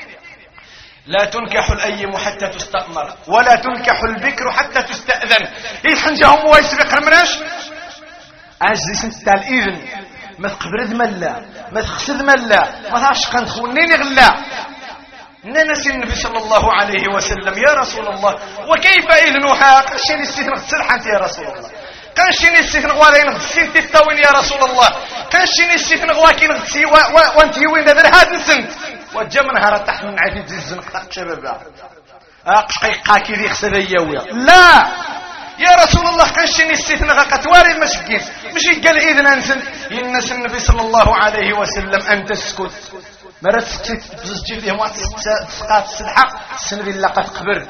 لا تنكح الأيم حتى تستأمر ولا تنكح البكر حتى تستأذن إذن جاهم وايسبق المناش أجلي سنت تاع الإذن ما تقبرد من لا ما تخسد من لا ما تعشق تخونيني غلا ننسي النبي صلى الله عليه وسلم يا رسول الله وكيف إذنها قشين السيثن غسلح أنت يا رسول الله قشين السيثن غوالين غسين تتاوين يا رسول الله قشين السيثن غواكين غسي وانت وين ذا هذا السنت وجمنها تحت من عديد الزنق شبابا أقشقاكي ذي خسديوية لا يا رسول الله كنشني السيثن غاقتواري المسكين مش يقال إذن أنسن ينس النبي صلى الله عليه وسلم أن تسكت مرات سكت بزجي فيهم سقات السلحة السنبي لقد قبر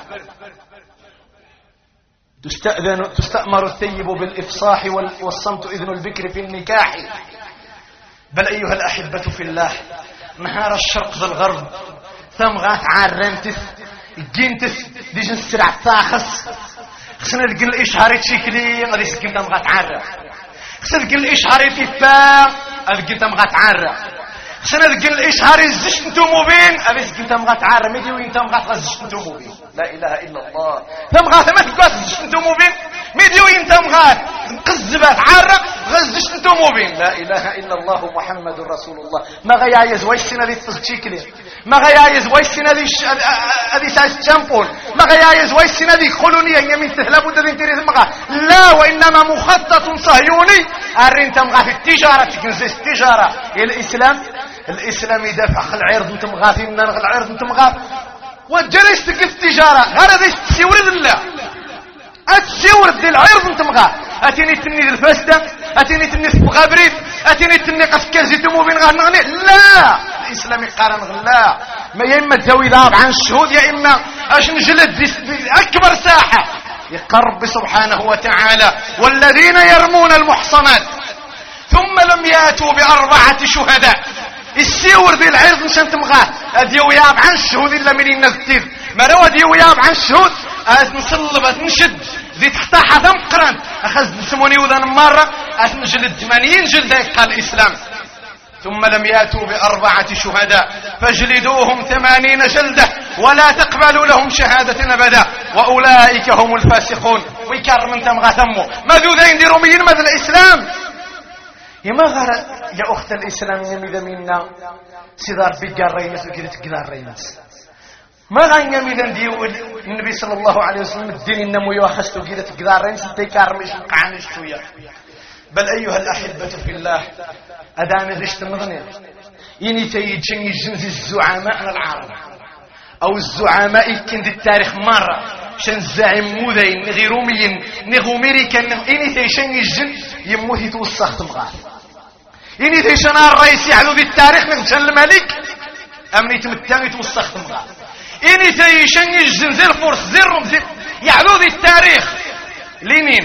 تستأذن تستأمر الثيب بالإفصاح والصمت إذن البكر في النكاح بل أيها الأحبة في الله نهار الشرق ذا الغرب ثم غات عارنتث جنتث ديجن السرع تاخص خصنا نلقى الاشهار تشكلي غادي سكنت بغا تعرف خصنا نلقى الاشهار فيفا غادي انت بغا تعرف خصنا نلقى الاشهار زشت نتومو بين غادي سكنت بغا تعرف ميديو انت بغا تزشت نتومو بين لا اله الا الله تبغى ما تبغاش زشت نتومو بين ميديو انت بغا قزبات عرق غزشت نتومو بين لا اله الا الله محمد رسول الله ما غيايز ويسنا لي تشكلي ما غيايز ويسنا لي هذه ساس تشامبول ما غيايز ويسنا لي كولونيا يمين تهلا بد انت مغا لا وانما مخطط صهيوني ارنت مغا في التجاره تكنز التجاره الاسلام الاسلام يدافع عن العرض انت مغا في العرض انت مغا وجلست في التجاره غير هذه تسيورد الله اتسيورد ديال العرض انت مغا اتيني تني الفاسده اتيني تني بغابريت اتيني تني قفكر زيتمو بين غنغني لا الاسلام يقارن لا ما يا اما تزوي ضاب عن الشهود يا اما اش نجلد اكبر ساحه يقرب سبحانه وتعالى والذين يرمون المحصنات ثم لم ياتوا باربعه شهداء السيور ديال العرض مش انت مغاه اديو ياب عن الشهود الا من الناس كثير ما راه اديو ياب عن الشهود نصلب نشد زيد حتى حدا مقرن اخذ سموني وذا مره نجلد ثمانين جلده قال الاسلام ثم لم ياتوا باربعه شهداء فاجلدوهم ثمانين جلده ولا تقبلوا لهم شهاده ابدا واولئك هم الفاسقون ويكرم انت مغا ثمو ماذا ينديروا مين ماذا الاسلام يا ما غير يا اخت الاسلام يميد منا سيدار بيقار ريناس وكذا تقدار ريناس ما غنيا ميدان ديو النبي صلى الله عليه وسلم الدين النمو يوخستو كذا تقدار ريناس تيكارمش قعانش شويه بل ايها الاحبه في الله ادام رشت مضني يني تيجن يجنز الزعماء العرب او الزعماء كند التاريخ مره شن الزعيم مودين غيروميين نغوميريكان اني تيشن يجن يموت يتوسخ تمغار اني تيشن الرئيس يعلو ذي التاريخ نغشن الملك امني تمتان يتوسخ تمغار اني تيشن يجن زي الفرس زي الروم زي يعلو ذي التاريخ لينين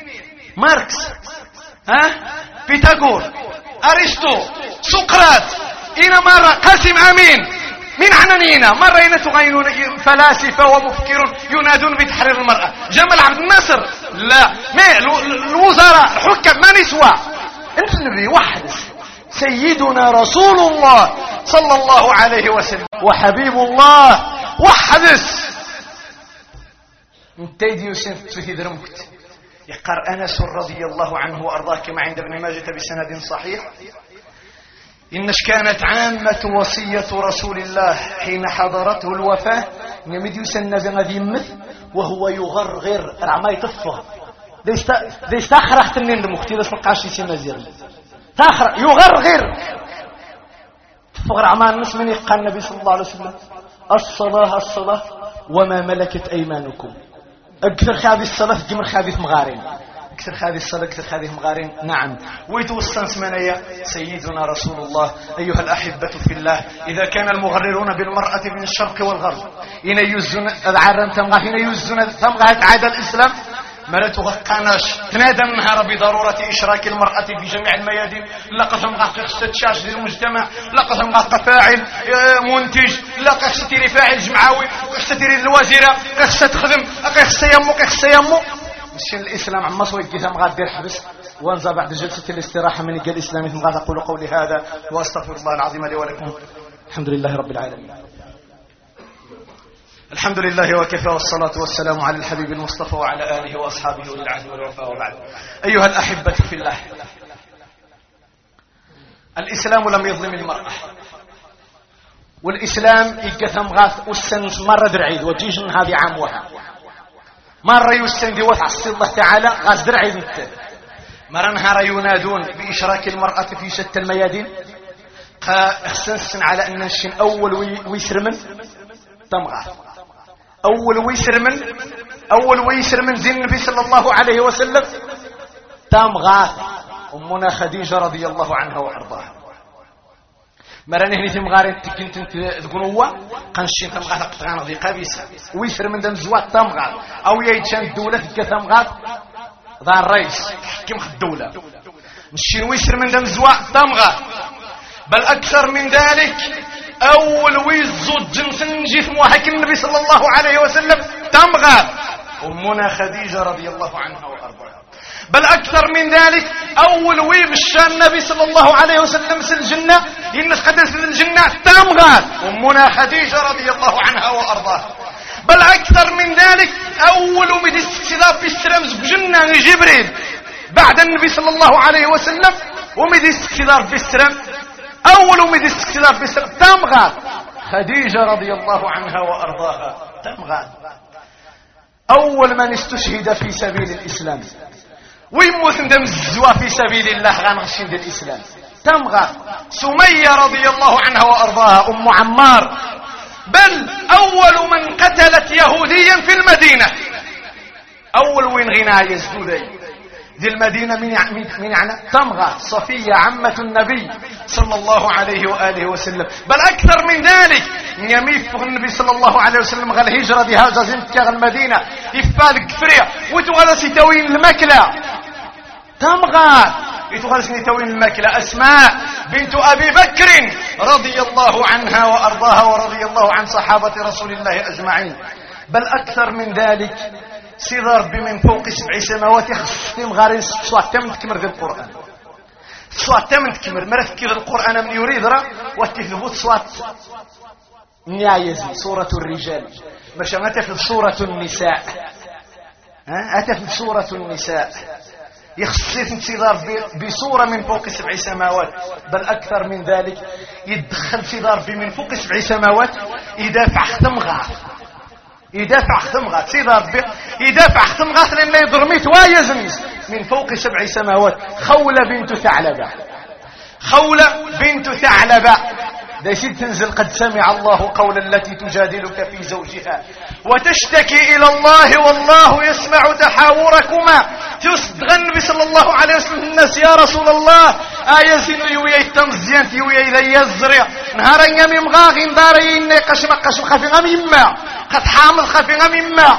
ماركس ها بيتاغور ارسطو سقراط إنا مرة قاسم امين من عنانينا مرة إنا تغينون فلاسفة ومفكرون ينادون بتحرير المرأة جمال عبد الناصر لا ما الوزراء الحكام ما نسوى انت النبي وحدث سيدنا رسول الله صلى الله عليه وسلم وحبيب الله وحدث انتيدي يسنف تفيد رمكت يقر أنس رضي الله عنه وأرضاه كما عند ابن ماجه بسند صحيح إنش كانت عامة وصية رسول الله حين حضرته الوفاة يمد يسنى بغذي مثل وهو يغرغر رعما يطفه ليس تاخرخ تنين المختي ليس نقاشي سيما زيري تاخر يغرغر تفغر عمان الناس من يقال النبي صلى الله عليه وسلم الصلاة الصلاة وما ملكت أيمانكم أكثر هذه الصلاة جمر هذه مغارين أكثر هذه الصلاة أكثر هذه مغارين نعم ويتوصل سمنايا سيدنا رسول الله أيها الأحبة في الله إذا كان المغررون بالمرأة من الشرق والغرب إن يزن العالم تمغى إن يزن تمغى عادة الإسلام مرات غقاناش تنادى النهار بضرورة إشراك المرأة في جميع الميادين لقد مغاق استشاش للمجتمع لقد مغاق فاعل منتج لقد ستيري فاعل جمعوي ستيري الوزيرة قد تخدم قد سيمو قد سيمو مشين الإسلام عما صوي كيثا مغاد دير حبس وانزا بعد جلسة الاستراحة من قال الإسلام ثم غاد أقول قولي هذا وأستغفر الله العظيم لي ولكم الحمد لله رب العالمين الحمد لله وكفى والصلاة والسلام على الحبيب المصطفى وعلى آله وأصحابه والعهد والوفاء وبعد أيها الأحبة في الله الإسلام لم يظلم المرأة والإسلام إجثم غاث أسنس مرة درعيد وجيجن هذه عاموها مرة يستندي وتعصي الله تعالى غاز درعيد مثل مرة نهار ينادون بإشراك المرأة في شتى الميادين اخسنسن على أن نشين أول ويسرمن تمغاث أول ويسر من أول ويسر من زين النبي صلى الله عليه وسلم تام غاث أمنا خديجة رضي الله عنها وأرضاها مرة نهني تم غارين كنت تقولوا قنشين تم غاث قطعان ذي قبيسة ويسر من دم زوات تام غاث أو يجان الدولة كتم غاث ذا الرئيس حكم الدولة مشين ويسر من دم زوات تام غاث بل أكثر من ذلك أول ويزود جنسن جسم وحكي النبي صلى الله عليه وسلم تمغى أمنا خديجة رضي الله عنها وأرضاها. بل أكثر من ذلك أول ويب الشان النبي صلى الله عليه وسلم في الجنة الناس قد في الجنة تامغات أمنا خديجة رضي الله عنها وأرضاها. بل أكثر من ذلك أول مدي استخدام في السلام بجنة جبريل بعد النبي صلى الله عليه وسلم ومدي استخدام في السلام أول مدي استخدام في السلام تامغات خديجة رضي الله عنها وأرضاها تامغات. أول من استشهد في سبيل الإسلام ويموت ندم الزوا في سبيل الله غنغشين ديال الإسلام تمغى سمية رضي الله عنها وأرضاها أم عمار. بل أول من قتلت يهوديا في المدينة أول وين غنى يزدودي دي المدينة من من يعني تمغى صفية عمة النبي صلى الله عليه وآله وسلم. بل أكثر من ذلك يميف النبي صلى الله عليه وسلم غا الهجرة دي هاجة زمتك المدينة يفاد كفرية وتغلس يتوين المكلة تمغى يتغلس يتوين المكلة أسماء بنت أبي بكر رضي الله عنها وأرضاها ورضي الله عن صحابة رسول الله أجمعين. بل أكثر من ذلك سيدار بمن فوق سبع سماوات يخصم غارين صوات تم تكمر ذي القرآن صوات تم تكمر مرث كذا القرآن من يريد رأ وتثبت صوات نيايز سورة الرجال مش ما تفل سورة النساء ها أتفل سورة النساء يخصيث انتظار بصورة من فوق سبع سماوات. بل أكثر من ذلك يدخل انتظار بمن فوق سبع سماوات يدافع ختمغاث يدافع ختمغاث سيدار يدافع ختمغاث لأن لا يضرميت وايزنيس من فوق سبع سماوات. خولة بنت ثعلبة خولة بنت ثعلبة دايسيد تنزل قد سمع الله قول التي تجادلك في زوجها وتشتكي إلى الله والله يسمع تحاوركما. تصدق النبي صلى الله عليه وسلم الناس يا رسول الله آية سنو ويا التمزيان ويا إذا يزرع نهارا يمي مغاغين داري إني قشم قشم خفي غميما قد حامل خفي غميما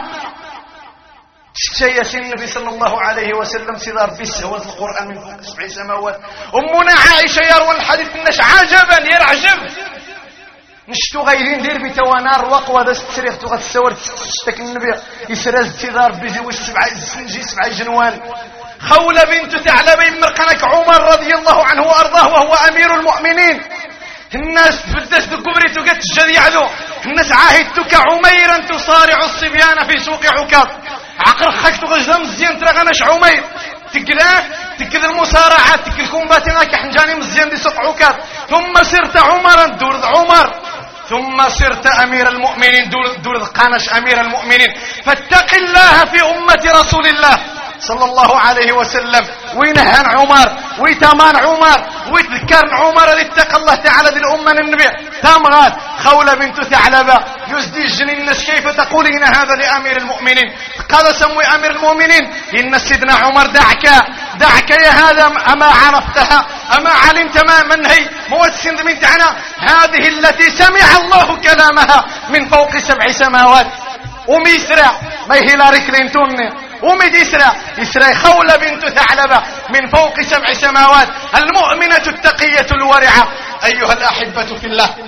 شيء النبي صلى الله عليه وسلم سيدار بسهوة القرآن من فوق سبع سماوات. أمنا عائشة يروى الحديث الناس عجبا يرعجب نشتو غيرين دير بتوانار وقوة ذا ستريخ تغط السور تشتك النبي يسرز سيدار بزيوش سبع سنجي سبع جنوان. خولة بنت ثعلبة مرقنك عمر رضي الله عنه وأرضاه وهو أمير المؤمنين. الناس بدأت تقبري تقت الجذيع ذو الناس عاهدتك عميرا تصارع الصبيان في سوق عكاظ عقر خاك تغجدم مزيان ترغنش عمير تقلاه تقل المصارعات تقل كومباتيناك حنجاني مزيان دي سوق عكاظ. ثم صرت عمرا دور عمر ثم صرت أمير المؤمنين دور, دور قانش أمير المؤمنين. فاتق الله في أمة رسول الله صلى الله عليه وسلم وينهن عمر ويتمان عمر ويذكر عمر اللي اتقى الله تعالى ذي الأمة النبي تامغات. خولة بنت ثعلبة يزدي الجنين الناس كيف تقولين هذا لأمير المؤمنين قال سموي أمير المؤمنين إن سيدنا عمر دعك دعك يا هذا أما عرفتها أما علمت ما من هي موسند من تعنى هذه التي سمع الله كلامها من فوق سبع سماوات. وميسرع ما هي هيلاري كلينتون ومد إسراء إسراء خولة بنت ثعلبة من فوق سبع سماوات المؤمنة التقية الورعة. أيها الأحبة في الله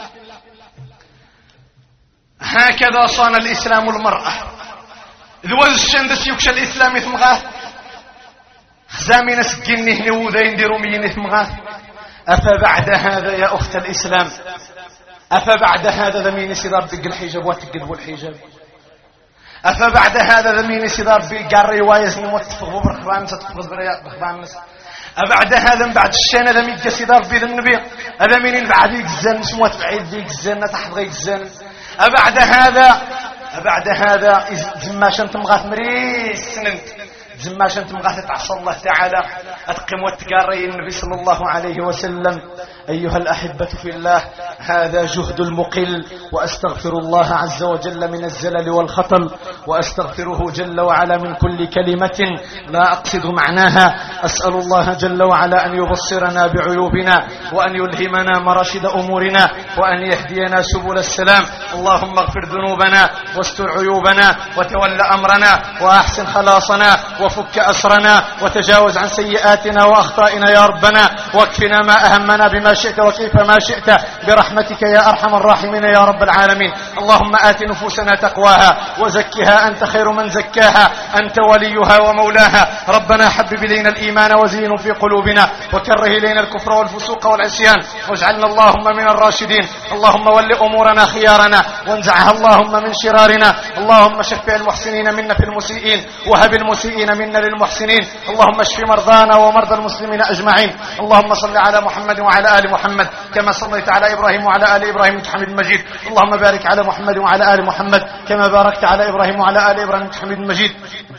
هكذا صان الإسلام المرأة ذو الشندس يكشى الإسلام ثمغاه خزامين سجنه نوذين درومين ثمغاه. أفبعد هذا يا أخت الإسلام أفبعد هذا ذمين سيدار بق الحجاب وتقلب الحجاب أفبعد هذا ذمين سيدار بقار رواية نموتفقوا برخبان ستفقوا برخبان أبعد هذا بعد الشيء هذا ميجا سيدار بيد النبي هذا من بعد يجزن سموت بعيد ذيك الزن تحت غيك الزن. أبعد هذا أبعد هذا زماشا تمغاث مريس سننت زماشا تمغاث تعصى الله تعالى أتقم واتقاري النبي صلى الله عليه وسلم. أيها الأحبة في الله هذا جهد المقل وأستغفر الله عز وجل من الزلل والخطل وأستغفره جل وعلا من كل كلمة لا أقصد معناها. أسأل الله جل وعلا أن يبصرنا بعيوبنا وأن يلهمنا مراشد أمورنا وأن يهدينا سبل السلام. اللهم اغفر ذنوبنا واستر عيوبنا وتول أمرنا وأحسن خلاصنا وفك أسرنا وتجاوز عن سيئاتنا وأخطائنا يا ربنا واكفنا ما أهمنا بما شئت وكيف ما شئت برحمتك برحمتك يا أرحم الراحمين يا رب العالمين. اللهم آت نفوسنا تقواها وزكها أنت خير من زكاها أنت وليها ومولاها. ربنا حبب إلينا الإيمان وزينه في قلوبنا وكره إلينا الكفر والفسوق والعصيان واجعلنا اللهم من الراشدين. اللهم ول أمورنا خيارنا وانزعها اللهم من شرارنا. اللهم شفع المحسنين منا في المسيئين وهب المسيئين منا للمحسنين. اللهم اشف مرضانا ومرضى المسلمين أجمعين. اللهم صل على محمد وعلى آل محمد كما صليت على إبراهيم وعلى آل إبراهيم إنك حميد مجيد. اللهم بارك على محمد وعلى آل محمد كما باركت على إبراهيم وعلى آل إبراهيم إنك حميد مجيد.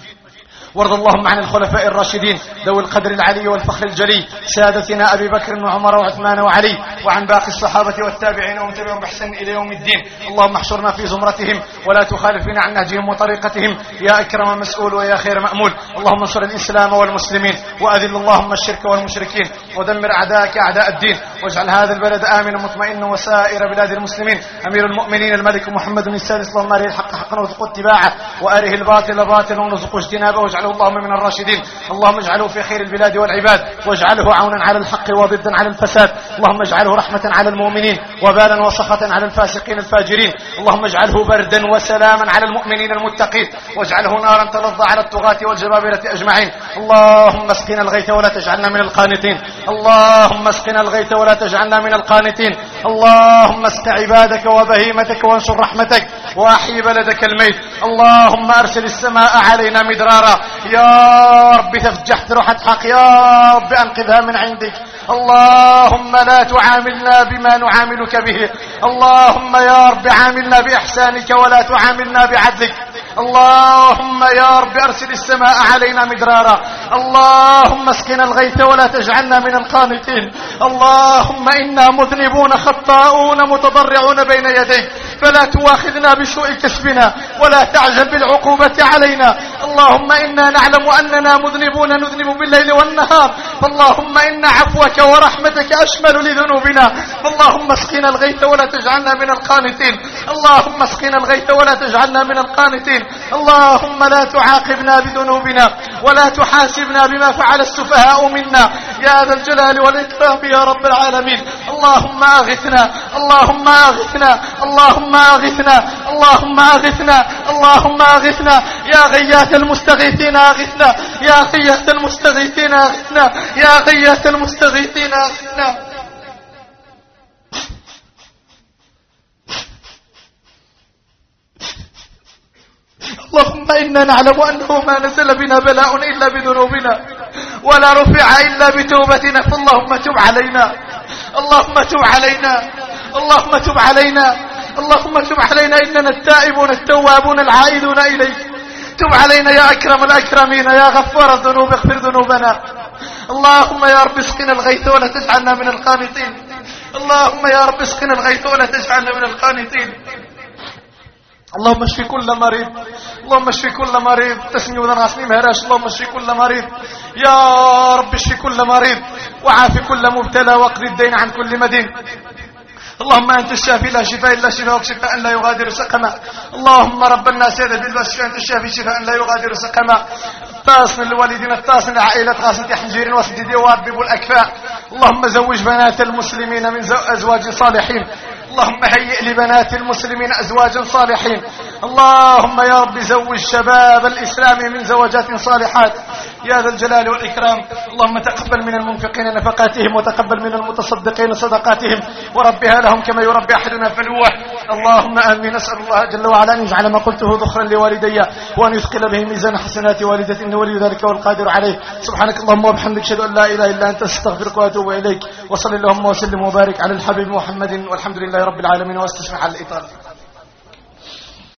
وارض اللهم عن الخلفاء الراشدين ذوي القدر العلي والفخر الجلي سادتنا أبي بكر وعمر وعثمان وعلي وعن باقي الصحابة والتابعين ومن تبعهم بإحسان إلى يوم الدين. اللهم احشرنا في زمرتهم ولا تخالفنا عن نهجهم وطريقتهم يا أكرم مسؤول ويا خير مأمول. اللهم انصر الإسلام والمسلمين وأذل اللهم الشرك والمشركين ودمر أعداءك أعداء الدين واجعل هذا البلد آمنا مطمئنا وسائر بلاد المسلمين. أمير المؤمنين الملك محمد السادس اللهم أره الحق حقا وارزقه اتباعه وأره الباطل باطلا وارزقه اجتنابه واجعله اللهم من الراشدين. اللهم اجعله في خير البلاد والعباد واجعله عونا على الحق وضدا على الفساد. اللهم اجعله رحمة على المؤمنين وبالا وسخطا على الفاسقين الفاجرين. اللهم اجعله بردا وسلاما على المؤمنين المتقين واجعله نارا تلظى على الطغاة والجبابرة أجمعين. اللهم اسقنا الغيث ولا تجعلنا من القانطين. اللهم اسقنا الغيث ولا تجعلنا من القانطين. اللهم اسق عبادك وبهيمتك وانشر رحمتك وأحيي بلدك الميت. اللهم أرسل السماء علينا مدرارا يا رب تفجح روحة حق يا رب أنقذها من عندك. اللهم لا تعاملنا بما نعاملك به. اللهم يا رب عاملنا بإحسانك ولا تعاملنا بعدلك. اللهم يا رب أرسل السماء علينا مدرارا. اللهم اسقنا الغيث ولا تجعلنا من القانطين. اللهم إنا مذنبون خطاؤون متضرعون بين يديك فلا تواخذنا بسوء كسبنا ولا تعجل بالعقوبة علينا. اللهم إنا نعلم أننا مذنبون نذنب بالليل والنهار فاللهم إن عفوك ورحمتك أشمل لذنوبنا. اللهم اسقنا الغيث ولا تجعلنا من القانطين. اللهم اسقنا الغيث ولا تجعلنا من القانطين. اللهم لا تعاقبنا بذنوبنا ولا تحاسبنا بما فعل السفهاء منا يا ذا الجلال والإكرام يا رب العالمين. اللهم أغثنا اللهم أغثنا اللهم أغثنا اللهم أغثنا اللهم أغثنا يا غياث المستغيثين أغثنا يا غياث المستغيثين أغثنا يا غياث المستغيثين أغثنا. اللهم إنا نعلم أنه ما نزل بنا بلاء إلا بذنوبنا ولا رفع إلا بتوبتنا فاللهم تب علينا اللهم تب علينا اللهم تب علينا اللهم تب علينا إننا التائبون التوابون العائدون إليك. تب علينا يا أكرم الأكرمين يا غفار الذنوب اغفر ذنوبنا. اللهم يا رب اسقنا الغيث ولا تجعلنا من القانطين. اللهم يا رب اسقنا الغيث ولا تجعلنا من القانطين. اللهم اشف كل مريض اللهم اشف كل مريض تسمي ونغسني مهراش. اللهم اشف كل مريض يا رب اشف كل مريض وعاف كل مبتلى واقض الدين عن كل مدين. اللهم أنت الشافي لا شفاء إلا شفاءك شفاء لا يغادر سقما. اللهم رب الناس هذا بالباس أنت الشافي شفاء لا يغادر سقما. الطاسن للوالدين الطاسن لعائلة غاسة حنجير وسديدي واربب الأكفاء. اللهم زوج بنات المسلمين من أزواج صالحين. اللهم هيئ لبنات المسلمين أزواجا صالحين. اللهم يا رب زوج شباب الإسلام من زوجات صالحات يا ذا الجلال والإكرام. اللهم تقبل من المنفقين نفقاتهم وتقبل من المتصدقين صدقاتهم وربها لهم كما يربي أحدنا فلوه. اللهم آمين. نسأل الله جل وعلا أن يجعل ما قلته ذخرا لوالدي وأن يثقل به ميزان حسنات والدة إنه ولي ذلك والقادر عليه. سبحانك اللهم وبحمدك أشهد أن لا إله إلا أنت أستغفرك وأتوب إليك. وصل اللهم وسلم وبارك على الحبيب محمد والحمد لله رب العالمين. واستسمح على الإطالة.